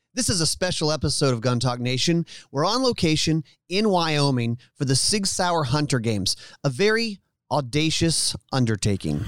This is a special episode of Gun Talk Nation. We're on location in Wyoming for the Sig Sauer Hunter Games, a very audacious undertaking.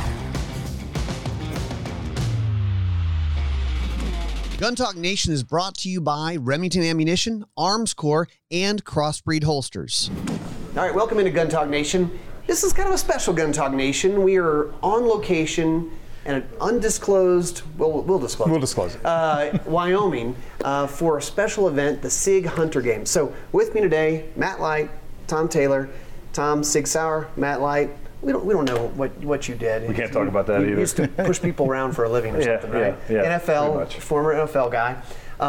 Gun Talk Nation is brought to you by Remington Ammunition, Arms Corps, and Crossbreed Holsters. All right, welcome into Gun Talk Nation. This is kind of a special Gun Talk Nation. We are on location in an undisclosed, we'll disclose it. Wyoming, for a special event, the Sig Hunter Games. So with me today, Matt Light, Tom Taylor. Tom, Sig Sauer, Matt Light. We don't know what you did. We can't talk about that either. You used to push people around for a living or something, right? Yeah, NFL, former NFL guy.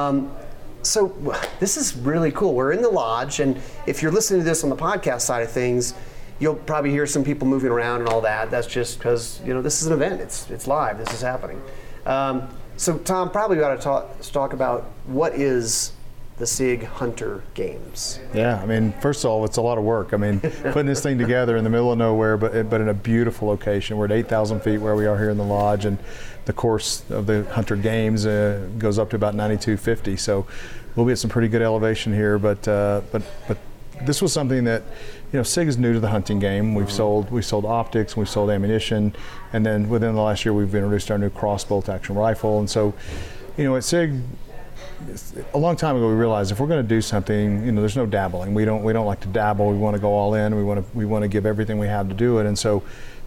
So this is really cool. We're in the lodge, and if you're listening to this on the podcast side of things, you'll probably hear some people moving around and all that. That's just because, this is an event. It's live. This is happening. So Tom, probably got to talk about what is the Sig Hunter Games. Yeah, first of all, it's a lot of work. Putting this thing together in the middle of nowhere, but in a beautiful location. We're at 8,000 feet where we are here in the lodge, and the course of the Hunter Games goes up to about 9,250. So we'll be at some pretty good elevation here, but this was something that, Sig is new to the hunting game. We've sold optics, we've sold ammunition, and then within the last year we've introduced our new crossbolt action rifle. And so, at Sig, a long time ago we realized if we're going to do something, there's no dabbling. We don't like to dabble. We want to go all in. We want to give everything we have to do it. And so,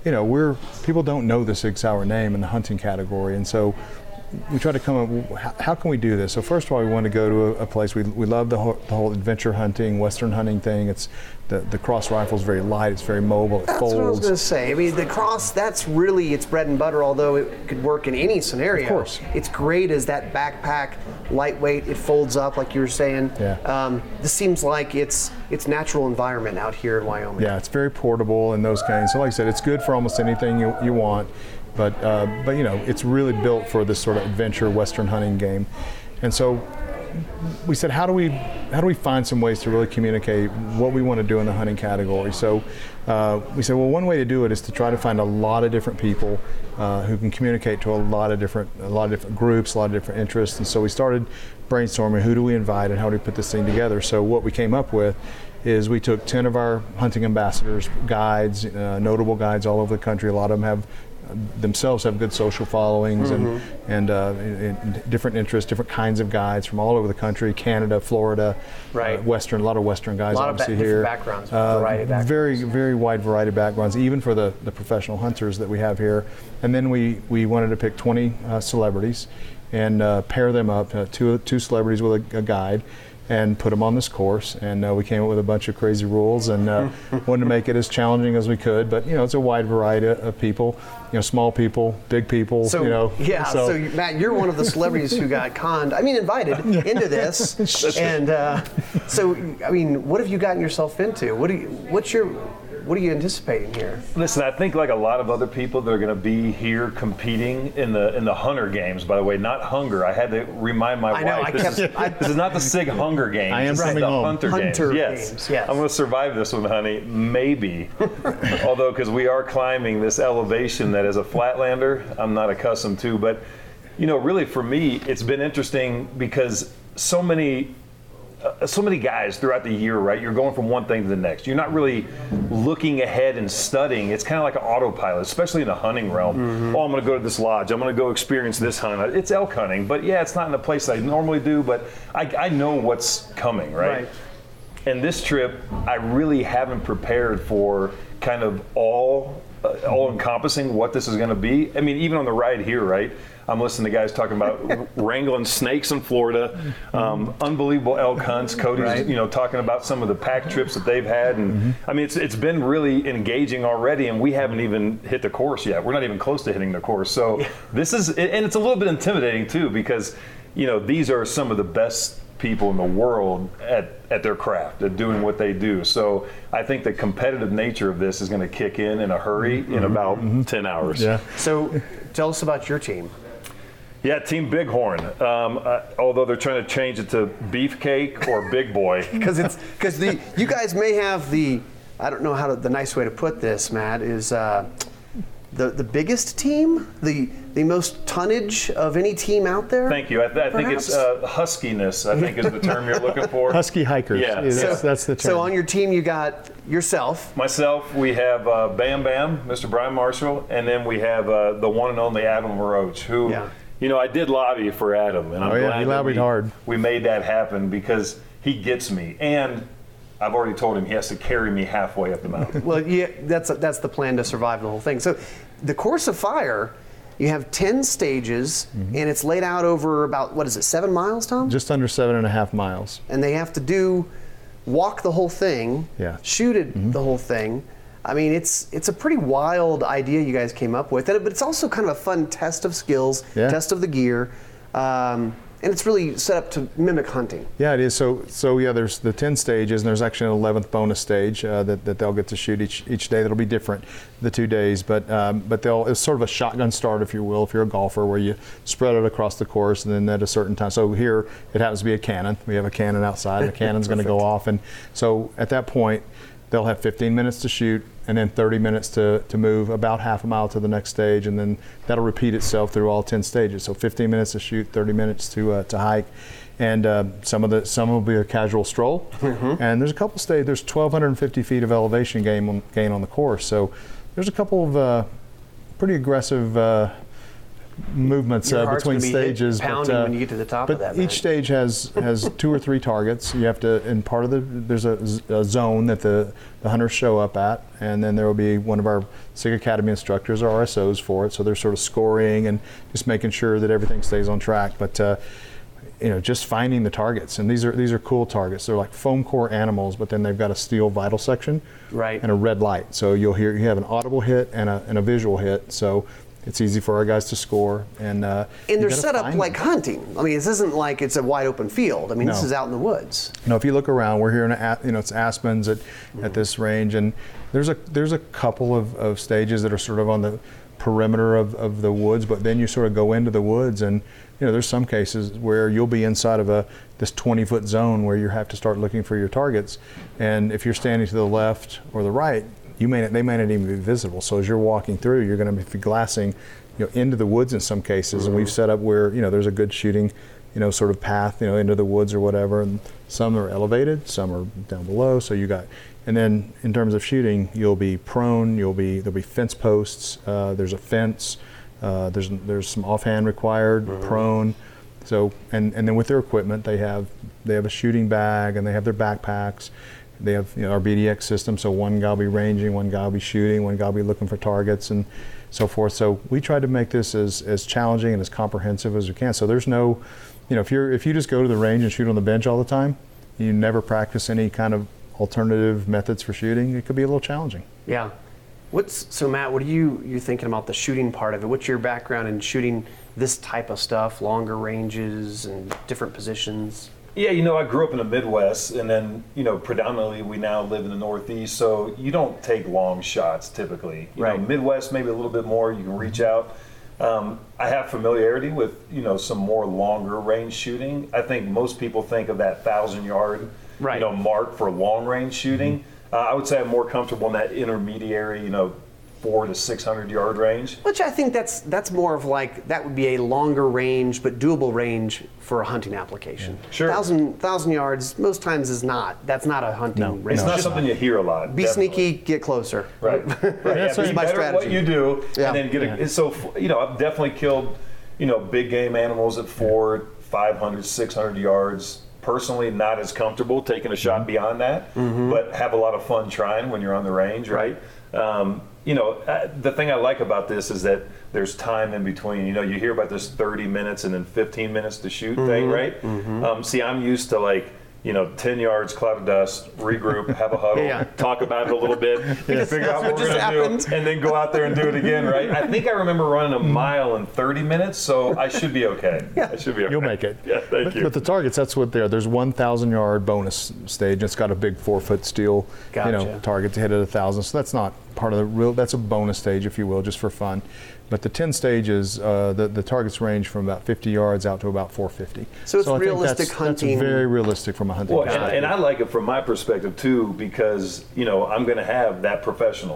people don't know the Sig Sauer name in the hunting category, and so we try to come up, how can we do this? So first of all, we want to go to a place, we love the whole adventure hunting, Western hunting thing. It's the cross rifle is very light, it's very mobile, it folds. That's what I was going to say. The cross, that's really its bread and butter, although it could work in any scenario. Of course. It's great as that backpack, lightweight, it folds up like you were saying. Yeah. This seems like it's natural environment out here in Wyoming. Yeah, it's very portable and those kinds. So like I said, it's good for almost anything you want. But it's really built for this sort of adventure Western hunting game. And so we said, how do we find some ways to really communicate what we want to do in the hunting category? So we said, well, one way to do it is to try to find a lot of different people who can communicate to a lot of different groups, a lot of different interests. And so we started brainstorming, who do we invite and how do we put this thing together? So what we came up with is we took 10 of our hunting ambassadors, guides, notable guides all over the country. A lot of them themselves have good social followings and different interests, different kinds of guides from all over the country, Canada, Florida, right. Western, a lot of Western guys obviously here. Backgrounds, variety of backgrounds. Very, very wide variety of backgrounds, even for the professional hunters that we have here. And then we wanted to pick 20 celebrities and pair them up, two celebrities with a guide, and put them on this course. And we came up with a bunch of crazy rules and wanted to make it as challenging as we could. But it's a wide variety of people, small people, big people. So Matt, you're one of the celebrities who got invited into this. And what have you gotten yourself into? What are you anticipating here? Listen, I think like a lot of other people that are going to be here competing in the Hunter Games, by the way, not Hunger. I had to remind my wife, this is not the Sig Hunger Games. I am this coming is the home. Hunter Games. Yes. I'm going to survive this one, honey. Maybe. Although, because we are climbing this elevation that as a flatlander, I'm not accustomed to. But, really for me, it's been interesting because so many guys throughout the year, right? You're going from one thing to the next. You're not really looking ahead and studying. It's kind of like an autopilot, especially in the hunting realm. Oh, I'm going to go to this lodge. I'm going to go experience this hunt. It's elk hunting, but yeah, it's not in the place I normally do, but I know what's coming, right? And this trip, I really haven't prepared for kind of all encompassing what this is going to be. Even on the ride here, right? I'm listening to guys talking about wrangling snakes in Florida, unbelievable elk hunts. Cody's, talking about some of the pack trips that they've had, and it's been really engaging already, and we haven't even hit the course yet. We're not even close to hitting the course. So this is, and it's a little bit intimidating too, because these are some of the best people in the world at their craft, at doing what they do. So I think the competitive nature of this is going to kick in a hurry in about 10 hours. Yeah. So tell us about your team. Yeah, Team Bighorn. Although they're trying to change it to Beefcake or Big Boy. Because you guys may have I don't know how the nice way to put this, Matt, is the biggest team, the most tonnage of any team out there? Thank you. I think it's huskiness, I think is the term you're looking for. Husky hikers. Yeah. That's the term. So on your team, you got yourself. Myself, we have Bam Bam, Mr. Brian Marshall, and then we have the one and only Adam Roach, who, I did lobby for Adam, and I'm glad he lobbied hard. We made that happen because he gets me, and I've already told him he has to carry me halfway up the mountain. Well, yeah, that's the plan to survive the whole thing. So the Course of Fire, you have 10 stages, and it's laid out over about, 7 miles, Tom? Just under 7.5 miles. And they have to walk the whole thing, shoot it the whole thing. I mean, it's a pretty wild idea you guys came up with, but it's also kind of a fun test of skills, test of the gear. And it's really set up to mimic hunting. Yeah, it is. So there's the 10 stages, and there's actually an 11th bonus stage that they'll get to shoot each day. That'll be different, the 2 days, but it's sort of a shotgun start, if you will, if you're a golfer, where you spread it across the course, and then at a certain time. So here it happens to be a cannon. We have a cannon outside, and the cannon's going to go off, and so at that point they'll have 15 minutes to shoot, and then 30 minutes to move about half a mile to the next stage, and then that'll repeat itself through all 10 stages. So 15 minutes to shoot, 30 minutes to hike, and some will be a casual stroll. And there's a couple stages. There's 1,250 feet of elevation gain on the course. So there's a couple of pretty aggressive movements between stages. Pounding when you get to the top of that. Each stage has 2 or 3 targets. You have to, and part of there's a zone that the hunters show up at, and then there will be one of our SIG Academy instructors, or RSOs, for it. So they're sort of scoring and just making sure that everything stays on track. But just finding the targets, and these are cool targets. They're like foam core animals, but then they've got a steel vital section, and a red light. So you have an audible hit and a visual hit. So it's easy for our guys to score, and they're set up like hunting. I mean, this isn't like it's a wide open field. I mean, this is out in the woods. If you look around, we're here in it's Aspens at this range, and there's a couple of stages that are sort of on the perimeter of the woods, but then you sort of go into the woods, and there's some cases where you'll be inside of this 20-foot zone where you have to start looking for your targets, and if you're standing to the left or the right, they may not even be visible. So as you're walking through, you're going to be glassing, into the woods in some cases. And we've set up where there's a good shooting, sort of path, into the woods or whatever. And some are elevated, some are down below. So and then in terms of shooting, you'll be prone. There'll be fence posts. There's a fence. There's some offhand required, prone. So and then with their equipment, they have a shooting bag, and they have their backpacks. They have our BDX system, so one guy will be ranging, one guy will be shooting, one guy will be looking for targets, and so forth. So we try to make this as challenging and as comprehensive as we can. So there's no, if you just go to the range and shoot on the bench all the time, you never practice any kind of alternative methods for shooting, it could be a little challenging. Yeah. So Matt, what are you thinking about the shooting part of it? What's your background in shooting this type of stuff, longer ranges and different positions? Yeah, I grew up in the Midwest, and then, predominantly we now live in the Northeast, so you don't take long shots typically. Midwest, maybe a little bit more, you can reach out. I have familiarity with, some more longer range shooting. I think most people think of that 1,000-yard, mark for long range shooting. I would say I'm more comfortable in that intermediary, 400 to 600 yard range. Which I think that's more of like, that would be a longer range but doable range for a hunting application. Sure. 1,000 yards most times that's not a hunting range. It's not something you hear a lot. Be sneaky, get closer. Right. That's my strategy. What you do, and then get it. So I've definitely killed big game animals at 400, 500, 600 yards. Personally, not as comfortable taking a shot beyond that, but have a lot of fun trying when you're on the range, right? The thing I like about this is that there's time in between. You hear about this 30 minutes and then 15 minutes to shoot thing, right? See, I'm used to 10 yards, cloud of dust, regroup, have a huddle, talk about it a little bit, figure out what we're going to do, and then go out there and do it again, right? I think I remember running a mile in 30 minutes, so I should be okay. I should be okay. You'll make it. Yeah, thank you. But the targets, that's what there's 1,000-yard bonus stage. It's got a big 4-foot steel, target to hit at 1,000. So that's not part of the real. That's a bonus stage, if you will, just for fun. But the 10 stages, the targets range from about 50 yards out to about 450. So it's realistic hunting. That's very realistic from a hunting perspective. And I like it from my perspective too, because I'm going to have that professional.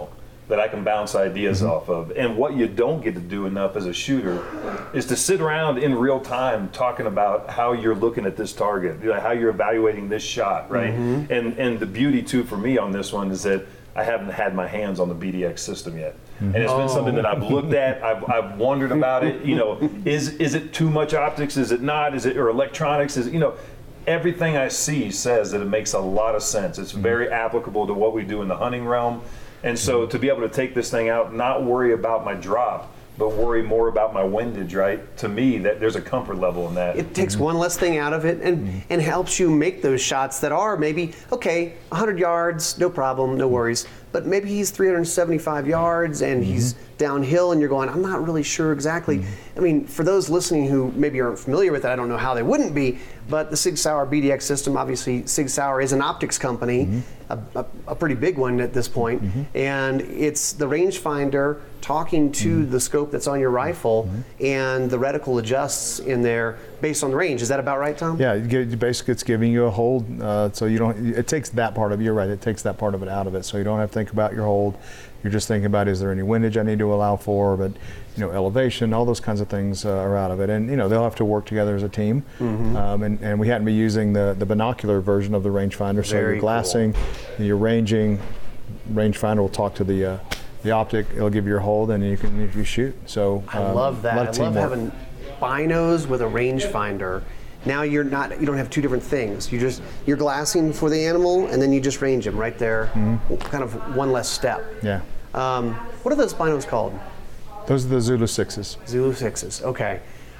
that I can bounce ideas off of. And what you don't get to do enough as a shooter is to sit around in real time talking about how you're looking at this target, how you're evaluating this shot, right? And the beauty too for me on this one is that I haven't had my hands on the BDX system yet. And it's been something that I've looked at, I've wondered about it, is it too much optics, is it not, is it, or electronics, is it, everything I see says that it makes a lot of sense. It's very applicable to what we do in the hunting realm. And so to be able to take this thing out, not worry about my drop, but worry more about my windage, right? To me, that there's a comfort level in that. It takes one less thing out of it and helps you make those shots that are maybe, okay, 100 yards, no problem, no worries. But maybe he's 375 yards and he's downhill and you're going, I'm not really sure exactly. I mean, for those listening who maybe aren't familiar with it, I don't know how they wouldn't be, but the Sig Sauer BDX system, obviously Sig Sauer is an optics company, a pretty big one at this point, and it's the rangefinder talking to the scope that's on your rifle, and the reticle adjusts in there based on the range. Is that about right, Tom? Yeah, basically it's giving you a hold, so you don't, it takes that part of, you're right, it takes that part of it out of it, so you don't have to think about your hold. You're just thinking about, is there any windage I need to allow for, but elevation, all those kinds of things are out of it. And they'll have to work together as a team. And we hadn't been using the binocular version of the rangefinder, so you're glassing, you're ranging, rangefinder will talk to the optic, it'll give you your hold, and you shoot. So I love that. I love having binos with a rangefinder. Now you don't have two different things. You're glassing for the animal, and then you just range him right there. Kind of one less step. Yeah. What are those binos called? Those are the Zulu 6s. Zulu 6s. Okay.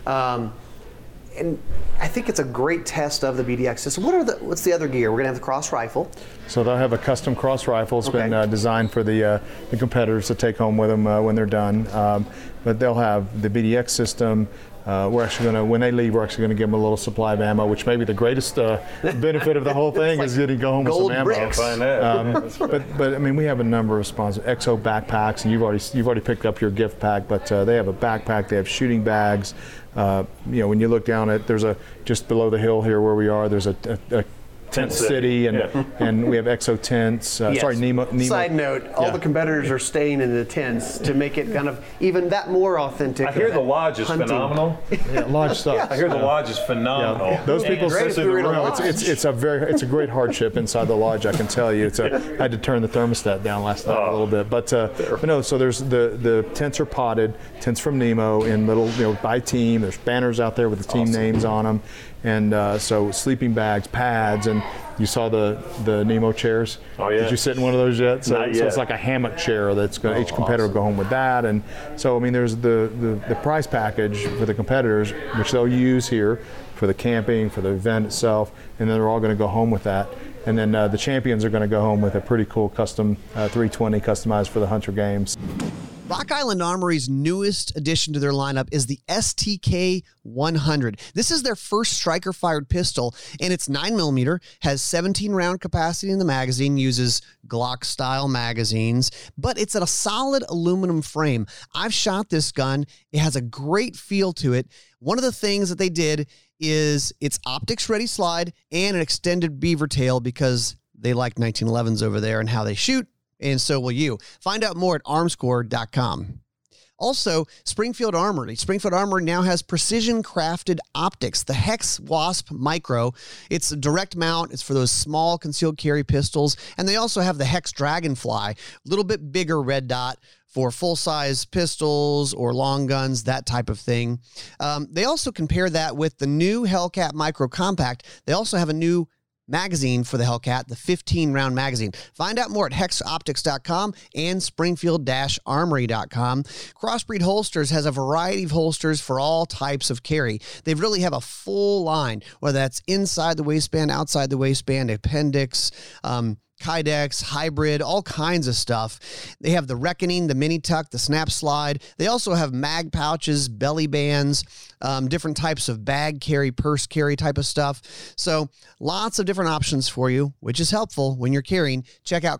And I think it's a great test of the BDX system. What's the other gear? We're gonna have the cross rifle. So they'll have a custom cross rifle. It's been designed for the competitors to take home with them when they're done. But they'll have the BDX system. We're actually going to, when they leave, we're actually going to give them a little supply of ammo, which may be the greatest benefit of the whole thing is getting to go home with some ammo. But I mean, we have a number of sponsors. EXO backpacks, and you've already picked up your gift pack, but they have a backpack. They have shooting bags. When you look down at, just below the hill here where we are, there's a Tent City, and we have EXO tents. Sorry, Nemo. Side note, all the competitors are staying in the tents to make it kind of even that more authentic. I hear the lodge is phenomenal. Lodge sucks. I hear the lodge is phenomenal. Yeah. Those people sit in the room. It's a great hardship inside the lodge, I can tell you. I had to turn the thermostat down last night a little bit, but no. So there's the tents are potted, tents from Nemo in little, by team. There's banners out there with the team names on them. And so sleeping bags, pads, and you saw the Nemo chairs. Oh yeah. Did you sit in one of those yet? Not yet. So it's like a hammock chair that's going. Each competitor will go home with that. And so I mean, there's the prize package for the competitors, which they'll use here for the camping, for the event itself, and then they're all going to go home with that. And then the champions are going to go home with a pretty cool custom 320 customized for the Hunter Games. Rock Island Armory's newest addition to their lineup is the STK 100. This is their first striker-fired pistol, and it's 9mm, has 17-round capacity in the magazine, uses Glock-style magazines, but it's at a solid aluminum frame. I've shot this gun. It has a great feel to it. One of the things that they did is its optics-ready slide and an extended beaver tail because they like 1911s over there and how they shoot. And so will you. Find out more at armscore.com. Also, Springfield Armory. Springfield Armory now has precision-crafted optics, the Hex Wasp Micro. It's a direct mount. It's for those small concealed carry pistols. And they also have the Hex Dragonfly, a little bit bigger red dot for full-size pistols or long guns, that type of thing. They also can pair that with the new Hellcat Micro Compact. They also have a new magazine for the Hellcat, the 15-round magazine. Find out more at hexoptics.com and springfield-armory.com. Crossbreed Holsters has a variety of holsters for all types of carry. They really have a full line, whether that's inside the waistband, outside the waistband, appendix, Kydex, hybrid, all kinds of stuff. They have the Reckoning, the Mini Tuck, the Snap Slide. They also have mag pouches, belly bands, different types of bag carry, purse carry type of stuff. So lots of different options for you, which is helpful when you're carrying. Check out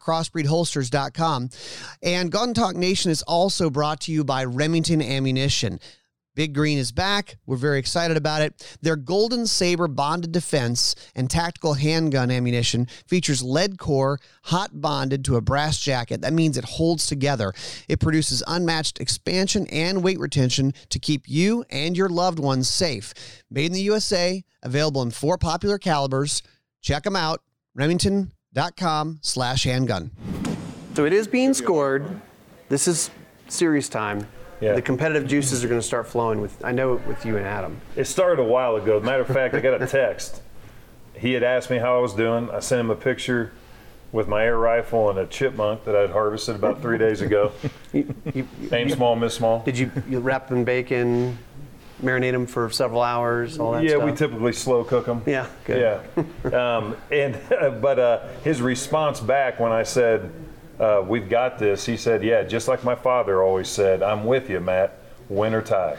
crossbreedholsters.com. And Gun Talk Nation is also brought to you by Remington Ammunition. Big Green is back. We're very excited about it. Their Golden Saber bonded defense and tactical handgun ammunition features lead core, hot bonded to a brass jacket. That means it holds together. It produces unmatched expansion and weight retention to keep you and your loved ones safe. Made in the USA, available in 4 popular calibers. Check them out, remington.com/handgun. So it is being scored. This is serious time. Yeah. The competitive juices are going to start flowing with you and Adam. It started a while ago. Matter of fact, I got a text. He had asked me how I was doing. I sent him a picture with my air rifle and a chipmunk that I'd harvested about 3 days ago. Aim small, miss small. Did you wrap them in bacon, marinate them for several hours, all that stuff? Yeah, we typically slow cook them. Yeah, good. Yeah. But his response back when I said, we've got this, he said, yeah, just like my father always said, I'm with you, Matt, win or tie.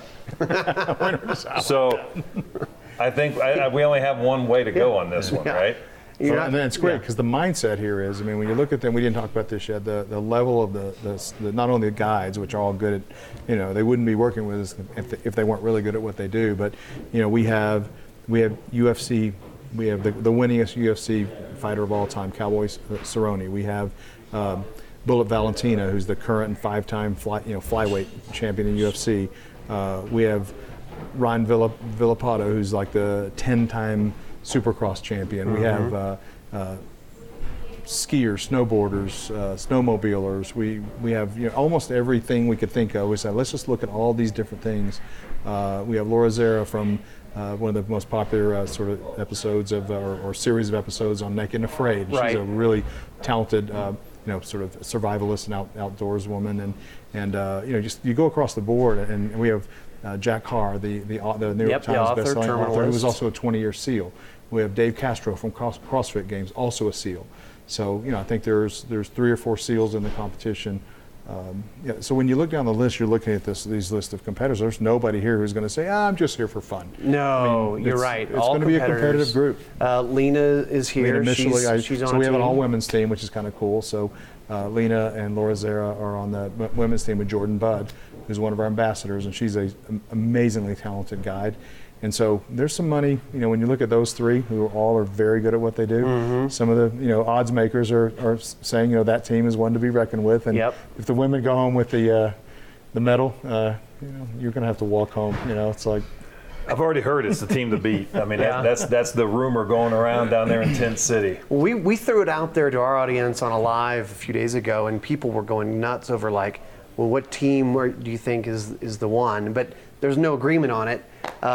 So I think we only have one way to go on this one, right? So, and then it's great because the mindset here is, I mean, when you look at them, we didn't talk about this yet, the level of the not only the guides, which are all good at, they wouldn't be working with us if they weren't really good at what they do, but, we have UFC, we have the winningest UFC fighter of all time, Cowboy Cerrone. We have Bullet Valentina, who's the current and 5-time flyweight champion in UFC. We have Ryan Villapato, who's like the 10-time Supercross champion. We have skiers, snowboarders, snowmobilers. We have almost everything we could think of. We said, let's just look at all these different things. We have Laura Zera from one of the most popular sort of episodes of or series of episodes on Naked and Afraid. Right. She's a really talented sort of survivalist and outdoors woman, and just you go across the board, and we have Jack Carr, the New York Times bestselling author, who was also a 20-year SEAL. We have Dave Castro from CrossFit Games, also a SEAL. So I think there's 3 or 4 SEALs in the competition. So when you look down the list, you're looking at these list of competitors. There's nobody here who's going to say, I'm just here for fun. No, you're right. It's going to be a competitive group. Lena is here. Lena she's on so we have an all-women's team, which is kind of cool. So Lena and Laura Zera are on the women's team with Jordan Budd, who's one of our ambassadors, and she's an amazingly talented guide. And so there's some money, when you look at those 3 who all are very good at what they do. Some of the, odds makers are saying, that team is one to be reckoned with. And if the women go home with the medal, you're going to have to walk home. It's like. I've already heard it's the team to beat. I mean, that's the rumor going around down there in Tent City. We threw it out there to our audience on a live a few days ago, and people were going nuts over like, well, what team do you think is the one? But there's no agreement on it.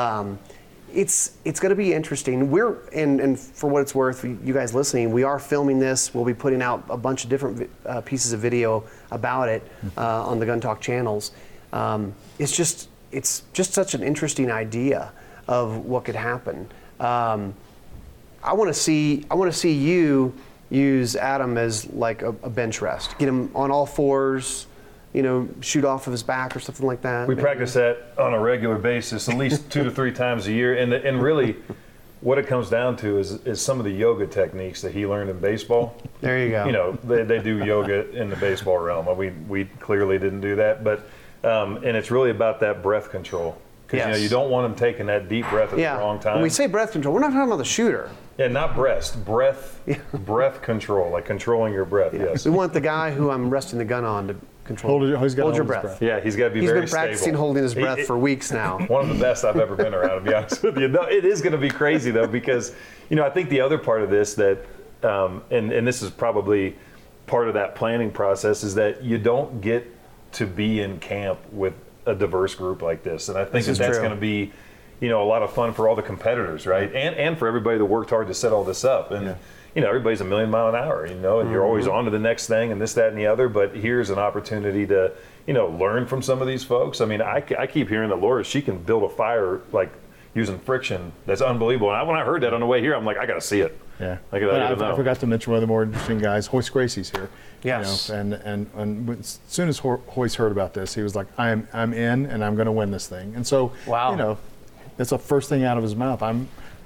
It's going to be interesting. And for what it's worth, you guys listening, we are filming this. We'll be putting out a bunch of different pieces of video about it on the Gun Talk channels. It's just such an interesting idea of what could happen. I want to see you use Adam as like a bench rest. Get him on all fours. Shoot off of his back or something like that. We practice that on a regular basis, at least 2 to 3 times a year. And really, what it comes down to is some of the yoga techniques that he learned in baseball. There you go. They do yoga in the baseball realm. We clearly didn't do that, but and it's really about that breath control. Because you don't want him taking that deep breath at the wrong time. When we say breath control, we're not talking about the shooter. Yeah, not breath breath control, like controlling your breath. Yes. We want the guy who I'm resting the gun on to control. Hold your breath. Yeah, he's got to be very stable. He's been practicing holding his breath for weeks now. One of the best I've ever been around, to be honest with you. No, it is going to be crazy though, because I think the other part of this that, and this is probably part of that planning process, is that you don't get to be in camp with a diverse group like this, and I think that's going to be, a lot of fun for all the competitors, right? And for everybody that worked hard to set all this up. And everybody's a million mile an hour, and you're always on to the next thing and this, that, and the other. But here's an opportunity to, learn from some of these folks. I mean, I keep hearing that Laura, she can build a fire like using friction. That's unbelievable. And when I heard that on the way here, I'm like, I got to see it. Yeah. I forgot to mention one of the more interesting guys, Hoist Gracie's here. Yes. And as soon as Hoist heard about this, he was like, I'm in, and I'm going to win this thing. And so, that's the first thing out of his mouth. I'm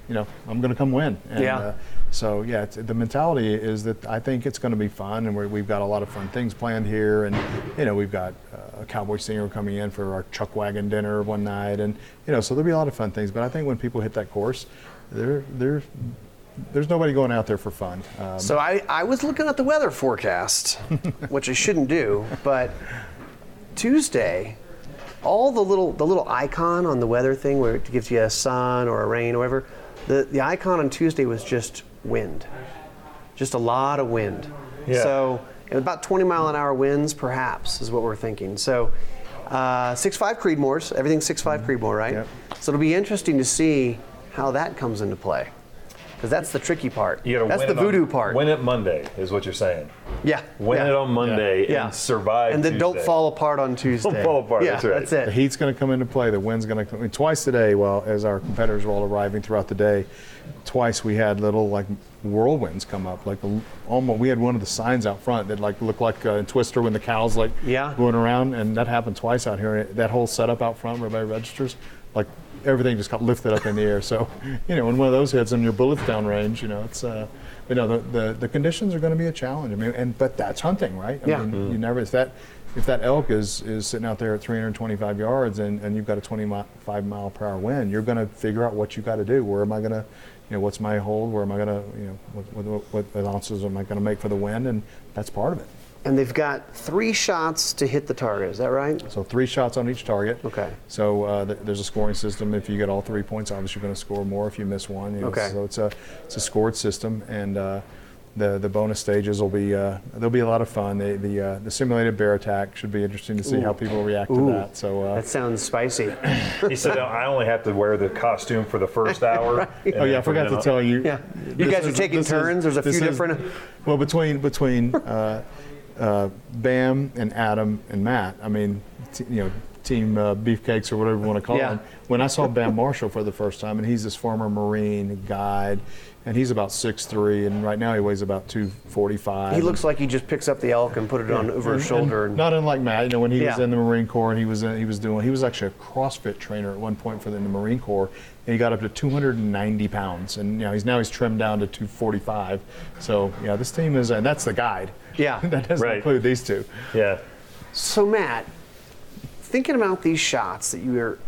I'm going to come win. And, yeah. So yeah, the mentality is that I think it's going to be fun, and we've got a lot of fun things planned here, and we've got a cowboy singer coming in for our chuck wagon dinner one night, and so there'll be a lot of fun things. But I think when people hit that course, there's nobody going out there for fun. So I was looking at the weather forecast, which I shouldn't do, but Tuesday, all the little icon on the weather thing where it gives you a sun or a rain or whatever, the icon on Tuesday was just wind, just a lot of wind. Yeah. So about 20-mile-an-hour winds, perhaps, is what we're thinking. So 6.5 Creedmoors, everything's 6.5 Creedmoor, right? Yep. So it'll be interesting to see how that comes into play, because that's the tricky part. That's the voodoo part. Win it Monday is what you're saying. Yeah. Win it on Monday and survive and then Tuesday. don't fall apart on Tuesday. Don't fall apart, Yeah, that's right. That's it. The heat's going to come into play. The wind's going to come. Twice today, as our competitors were all arriving throughout the day, twice we had little whirlwinds come up. Almost, we had one of the signs out front that looked like a Twister when the cows going around, and that happened twice out here. That whole setup out front where everybody registers, everything just got lifted up in the air. So, when one of those hits in your bullets down range, it's. The conditions are going to be a challenge. But that's hunting, right? I mean, you never if that elk is sitting out there at 325 yards and you've got a 25 mile per hour wind, you're going to figure out what you got to do. Where am I going to, what's my hold? Where am I going to, what ounces am I going to make for the wind? And that's part of it. And they've got 3 shots to hit the target. Is that right? So 3 shots on each target. Okay. So there's a scoring system. If you get all 3 points, obviously you're going to score more. If you miss one, okay. So it's a scored system, and the bonus stages will be there'll be a lot of fun. The simulated bear attack should be interesting to see how people react to that. So that sounds spicy. He said, I only have to wear the costume for the first hour. Right. Oh yeah, I forgot to tell you. Yeah. You guys are taking turns. There's a few different. Well, between Bam and Adam and Matt, Team Beefcakes or whatever you want to call him. When I saw Bam Marshall for the first time, and he's this former Marine guide, and he's about 6'3", and right now he weighs about 245. He looks like he just picks up the elk and put it on over his shoulder. Not unlike Matt, when he was in the Marine Corps, and he was actually a CrossFit trainer at one point in the Marine Corps, and he got up to 290 pounds, and he's trimmed down to 245. So this team is, and that's the guide. Yeah, that doesn't include these two. Yeah. So Matt, thinking about these shots that you're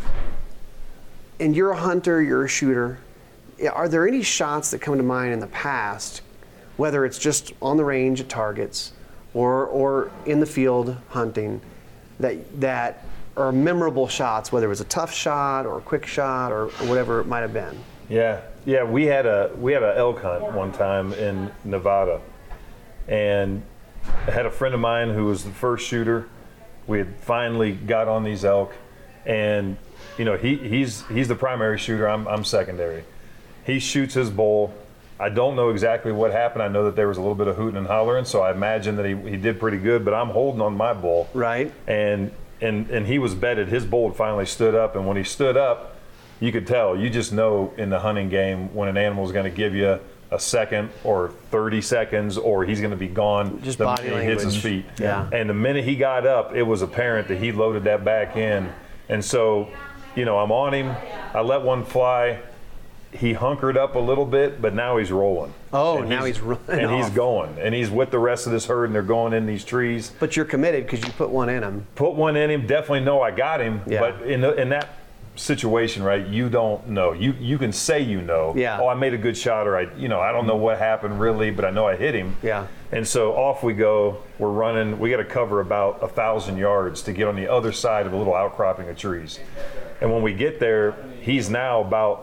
a hunter, you're a shooter. Are there any shots that come to mind in the past, whether it's just on the range at targets or in the field hunting, that are memorable shots, whether it was a tough shot or a quick shot or whatever it might have been? Yeah. We had a elk hunt one time in Nevada, and I had a friend of mine who was the first shooter. We had finally got on these elk, and he's the primary shooter. I'm secondary. He shoots his bull. I don't know exactly what happened. I know that there was a little bit of hooting and hollering, so I imagine that he did pretty good. But I'm holding on my bull. Right. And he was bedded. His bull had finally stood up, and when he stood up, you could tell. You just know in the hunting game when an animal is going to give you a second or 30 seconds, or he's going to be gone. Just the body minute he hits his language. feet. Yeah. And the minute he got up, it was apparent that he loaded that back in. And so, I'm on him. I let one fly. He hunkered up a little bit, but now he's rolling. Oh, now he's running and off. he's going, and he's with the rest of this herd, and they're going in these trees. But you're committed because you put one in him. Put one in him. Definitely know I got him. Yeah. But in that situation, right, you don't know. You can say Yeah. Oh, I made a good shot, or I don't know what happened really, but I know I hit him. Yeah. And so off we go. We're running. We got to cover about 1,000 yards to get on the other side of a little outcropping of trees. And when we get there, he's now about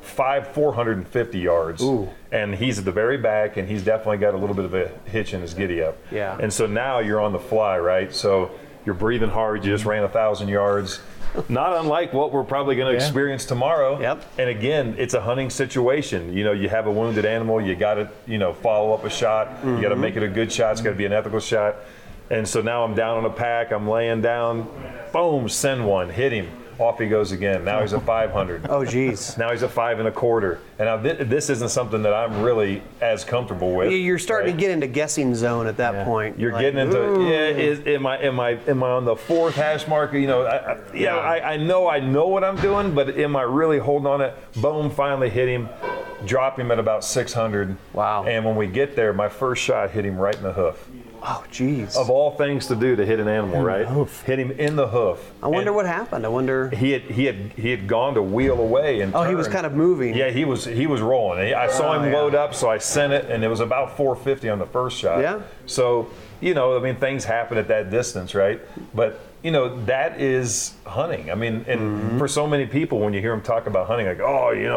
450 yards. Ooh. And he's at the very back, and he's definitely got a little bit of a hitch in his giddy up. Yeah. And so now you're on the fly, right? So you're breathing hard. You just ran 1,000 yards. Not unlike what we're probably going to experience tomorrow. Yep. And again, it's a hunting situation. You have a wounded animal. You got to, follow up a shot. You got to make it a good shot. It's got to be an ethical shot. And so now I'm down on a pack. I'm laying down. Boom, send one. Hit him. Off he goes again. Now he's a 500. Oh, geez. Now he's a 5 1/4. And now this isn't something that I'm really as comfortable with. You're starting to get into guessing zone at that point. You're getting into am I on the 4th hash mark? I know what I'm doing, but am I really holding on it? Boom, finally hit him. drop him at about 600. Wow. And when we get there, my first shot hit him right in the hoof. Oh, geez. Of all things to do to hit an animal, right? Hit him in the hoof. I wonder what happened. I wonder. He had gone to wheel away and turn. He was kind of moving. Yeah, he was rolling. I saw him load up, so I sent it, and it was about 450 on the first shot. Yeah. So, things happen at that distance, right? But that is hunting. I mean, and for so many people, when you hear them talk about hunting, like,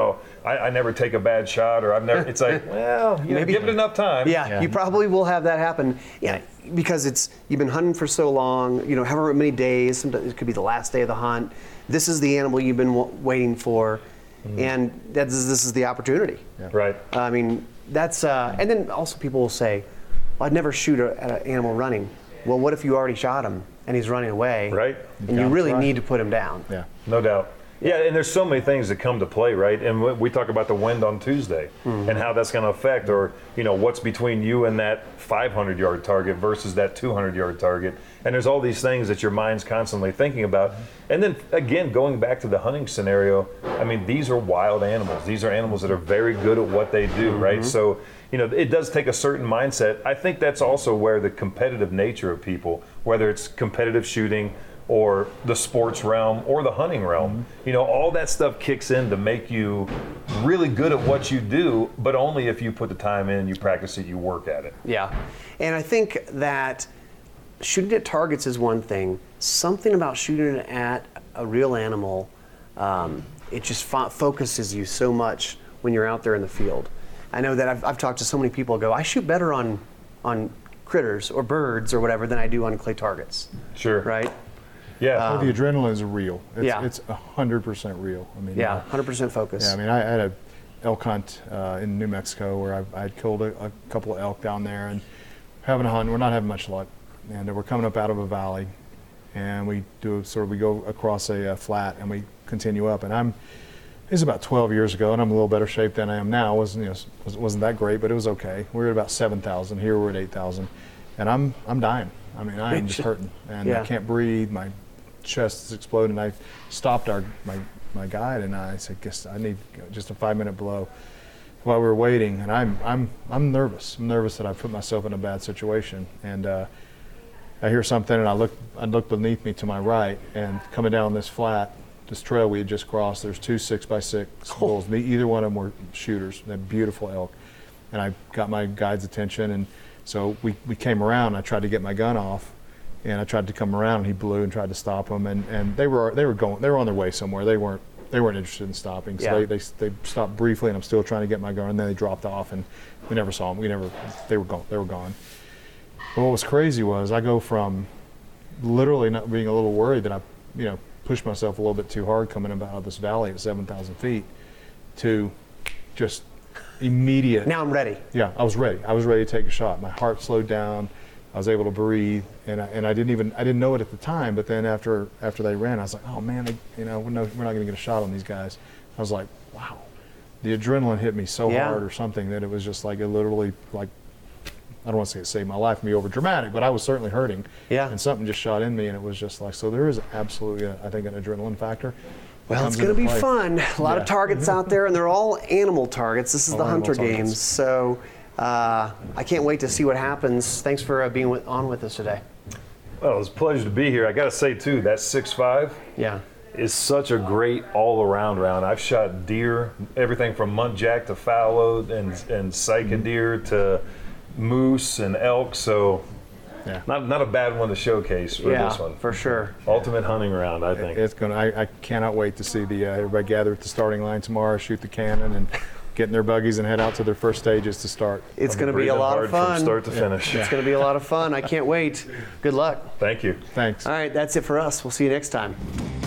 I never take a bad shot, or I've never. It's like, well, maybe give it enough time. Yeah, you probably will have that happen. Yeah, because you've been hunting for so long. However many days. Sometimes it could be the last day of the hunt. This is the animal you've been waiting for, and this is the opportunity. Yeah. Right. I mean, that's and then also people will say, well, I'd never shoot at an animal running. Well, what if you already shot him and he's running away? Right. And you really need to put him down. Yeah. No doubt. Yeah, and there's so many things that come to play, right? And we talk about the wind on Tuesday and how that's going to affect, or what's between you and that 500-yard target versus that 200-yard target. And there's all these things that your mind's constantly thinking about. And then again, going back to the hunting scenario, I mean, these are wild animals. These are animals that are very good at what they do, right? So, it does take a certain mindset. I think that's also where the competitive nature of people, whether it's competitive shooting or the sports realm or the hunting realm, all that stuff kicks in to make you really good at what you do, but only if you put the time in, you practice it, you work at it. Yeah. And I think that shooting at targets is one thing. Something about shooting at a real animal, it just focuses you so much when you're out there in the field. I know that I've talked to so many people who go, I shoot better on critters or birds or whatever than I do on clay targets. Sure. Right? Yeah. The adrenaline is real. It's 100% real. I mean, 100% focus. Yeah, I mean, I had a elk hunt in New Mexico where I'd killed a couple of elk down there and having a hunt. We're not having much luck, and we're coming up out of a valley, and we go across a flat and we continue up. And it was about 12 years ago, and I'm in a little better shape than I am now. Wasn't that great, but it was okay. We were at about 7,000. Here we're at 8,000, and I'm dying. I mean, I'm just hurting, and I can't breathe. My chest is exploding. I stopped my guide, and I said, "Guess I need just a 5-minute blow." While we were waiting, and I'm nervous. I'm nervous that I put myself in a bad situation, and I hear something, and I look beneath me to my right, and coming down this trail we had just crossed, there's 2 6x6 bulls. Either one of them were shooters. They're beautiful elk, and I got my guide's attention, and so we came around. I tried to get my gun off, and I tried to come around, and he blew and tried to stop them, and they were on their way somewhere. They weren't interested in stopping, so they stopped briefly, and I'm still trying to get my gun, and then they dropped off, and we never saw them. They were gone. But what was crazy was I go from literally not being a little worried that I pushed myself a little bit too hard coming out of this valley at 7,000 feet to just immediate. Now I'm ready. Yeah, I was ready. I was ready to take a shot. My heart slowed down. I was able to breathe, and I didn't know it at the time. But then after they ran, I was like, oh man, we're not going to get a shot on these guys. I was like, wow, the adrenaline hit me so hard or something that it was just like it literally like. I don't want to say it saved my life and be over dramatic, but I was certainly hurting. Yeah. And something just shot in me, and it was just like, so there is absolutely, I think, an adrenaline factor. Well, it's going to be fun. A lot of targets out there, and they're all animal targets. This is the Hunter Games. So I can't wait to see what happens. Thanks for being on with us today. Well, it was a pleasure to be here. I got to say, too, that 6.5 is such a great all-around round. I've shot deer, everything from muntjac to fallow and cyca deer to moose and elk, so not a bad one to showcase for this one. For sure. Ultimate hunting round, I think. I cannot wait to see everybody gather at the starting line tomorrow, shoot the cannon, and get in their buggies and head out to their first stages to start. It's going to be a lot of fun. From start to finish. It's going to be a lot of fun. I can't wait. Good luck. Thank you. Thanks. All right, that's it for us. We'll see you next time.